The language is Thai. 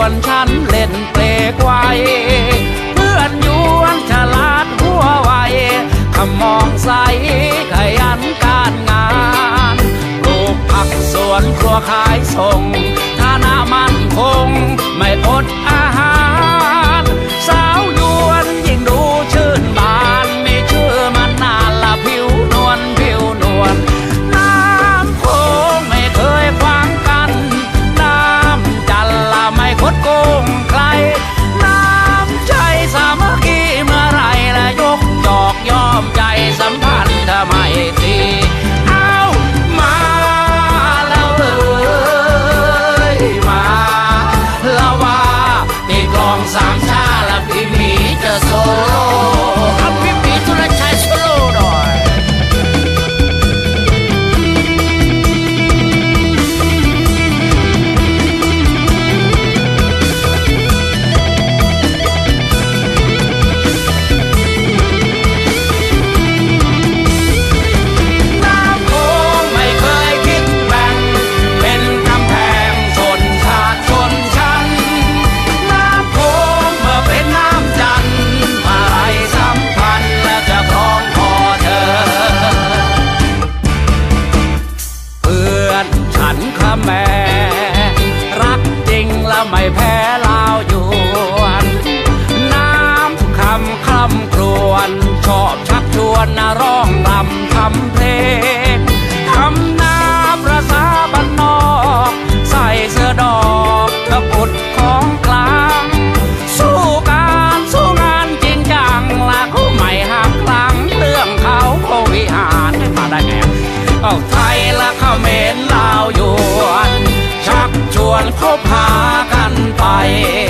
วนฉันเล่นเปลกไว้เพื่อนยวนฉลาดหัวไวคำมองใสขยันการงานปลูกผักสวนครัวขายส่งฐานะมั่นคงไม่อดอาหารสาวยวนยิ่งดูชื่นบานมีชื่อมันนานละผิวนวลผิวนวลน้ำโขงไม่เคยขวางกันน้ำจันละไม่คดโกงใครน้ำใจสามัคคีเมื่อไรละยกจอกยอมใจสัมพันธ์ทำไมตีเอามาแล้วเลยมาละว่าตีกลองสามชาละพี่หมีจะโซโล่เอาพี่หมีสุรชัยโซโล่หน่อยแม่รักจริงและไม่แพ้ลาวยวนน้ำคำคำครวนชอบชักชวนร้องรำทำเพลงทำนาประสาบ้านนอกใส่เสื้อดอกตะกุดของกลางสู้การสู้งานจริงจังละเขาไม่หักหลังเรื่องเขาโควิหารได้มาได้ไงเอาไทยและเขมรลาวยวนชักชวนเขาพากันไป